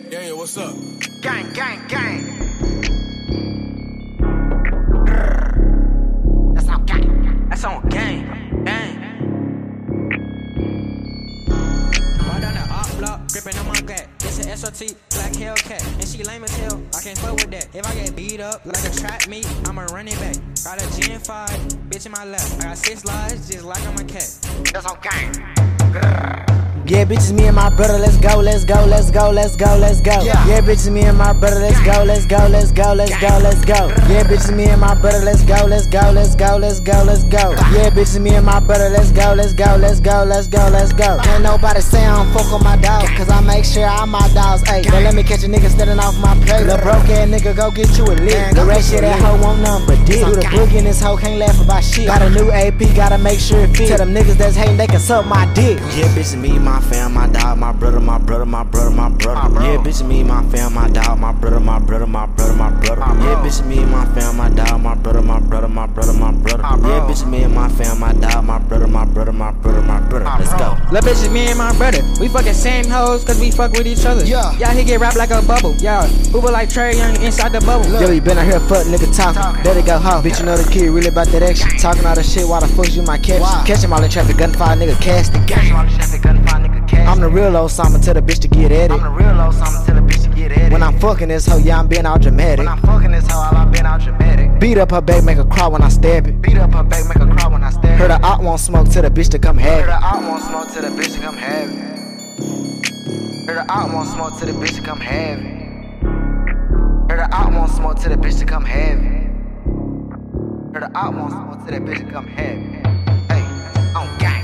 Yeah, what's up? Gang, gang, gang. That's on gang. That's on gang. Gang. Right down the op block, gripping on my back. It's an SRT, black Hellcat, and she lame as hell. I can't fuck with that. If I get beat up like a trap meet, I'ma run it back. Got a Gen 5, bitch in my lap. I got 6 lives, just like I'm a cat. That's on gang. Yeah, bitches, me and my brother, let's go, let's go, let's go, let's go, let's go. Yeah, bitches, me and my brother, let's go, let's go, let's go, let's go, let's go. Yeah, bitches, me and my brother, let's go, let's go, let's go, let's go, let's go. Yeah, bitches, me and my brother, let's go, let's go, let's go, let's go, let's go. Can't nobody say I don't fuck with my dogs, cause I make sure all my dogs, ayy. Don't let me catch a nigga standing off my plate. Little broke ass nigga, go get you a lick. The rest of that hoe won't nothing but dick. Do the boogie in this hoe, can't laugh about shit. Got a new AP, gotta make sure it fit. Tell them niggas that's hating, they can suck my dick. Yeah, bitches, me, my fam, my dog, my brother, my brother, my brother, my brother. Yeah, bitch, me, my fam, my dog, my brother, my brother, my brother, my brother. Yeah, bitch, me, my fam, my dog, my brother, my brother, my brother, my brother. Yeah, bitch, me and my fam, my dog, my brother, my brother, my brother, my brother. Let's go. Little bitches, me and my brother. We fucking same hoes, cause we fuck with each other. Yeah, he get wrapped like a bubble. Yeah, Uber like Trey Young inside the bubble. Yo, you been out here fuck nigga talking. There they go, ho. Bitch, you know the kid really about that action. Talking all the shit, why the fuck you might catch? Catch him all in traffic, gunfire nigga casting. I'm the real old Osama, tell the bitch to get at it. I'm the real old Osama, tell the bitch to get at it. When I'm fucking this hoe, yeah, I'm being all dramatic. When I'm fucking this hoe, I'm being all dramatic. Beat up her back, make her cry when I stab it. Beat up her back, make her cry when I stab it. Heard the op won't smoke till the bitch to come have it. Heard the op won't smoke till the bitch to come have it. Heard the op won't smoke till the bitch to come have it. Heard the op won't smoke till the bitch to come have it. Heard the op won't smoke till the bitch to come have it. Hey, on gang.